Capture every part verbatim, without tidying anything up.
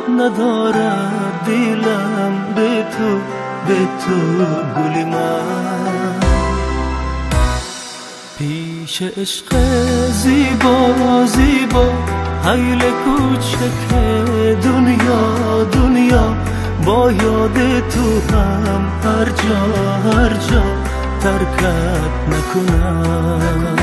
ندارد دلم به تو، به تو گلی من. پیش عشق زیبا زیبا حیل کوچک دنیا دنیا، با یاد تو هم هر جا هر جا ترکت نکنم.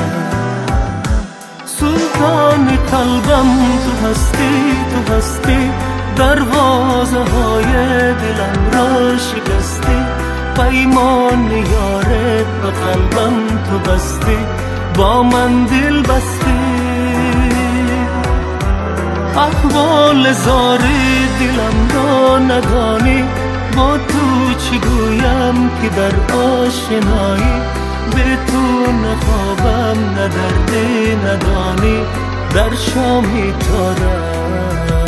سلطان قلبم تو هستی تو هستی، دروازه های دلم را شکستی، پیمان یارت به قلبم تو بستی، با من دل بستی. احوال زاری دلم را ندانی، با تو چی گویم که در آشنایی، به تو نخوابم نه دردی ندانی، در شامی تارم.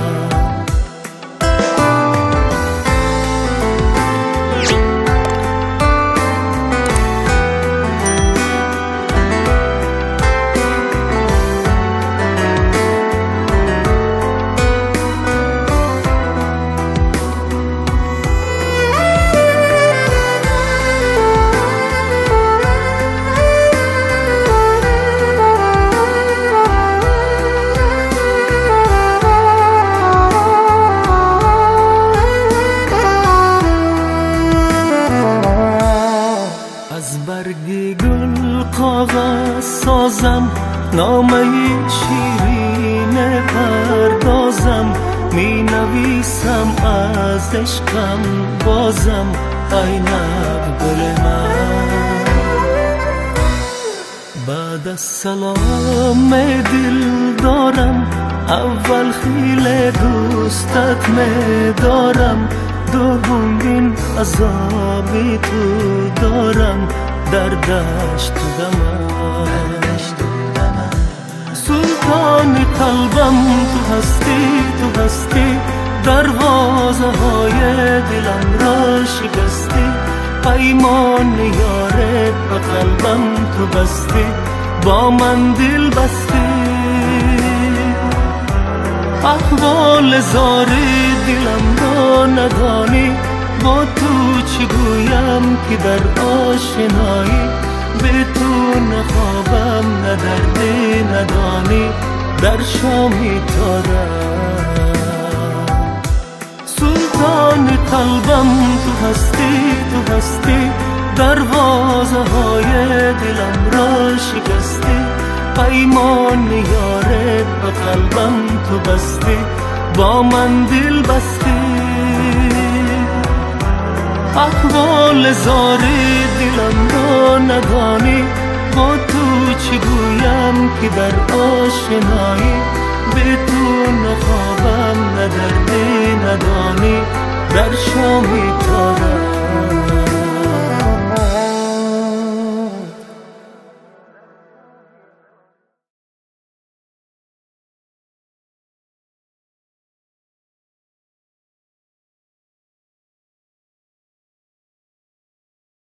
برگ گل کاغذ سازم، نامه شیرین پردازم، می نویسم از عشقم بازم، ای نب گل من. بعد از سلام دل دارم، اول خیل دوستت می دارم، دوم این عذابی تو دارم، در دشت دمم. سلطان قلبم تو هستی تو هستی، دروازه های دلم را شکستی، پیمان یارت به قلبم تو بستی، با من دل بستی. احوال زاری دلم را ندانی، با تو چی گویم که در آشنایی، به تو نخوابم نه دردی ندانی، در شامی تارم. سلطان قلبم تو هستی تو هستی، دروازه های دلم را شکستی، پیمان یارت به قلبم تو بستی، با من دل بستی. احوال زاری دلم را ندانی، با تو چی گویم که در آشنایی، به تو نخوابم نه دردی ندانی، در شامی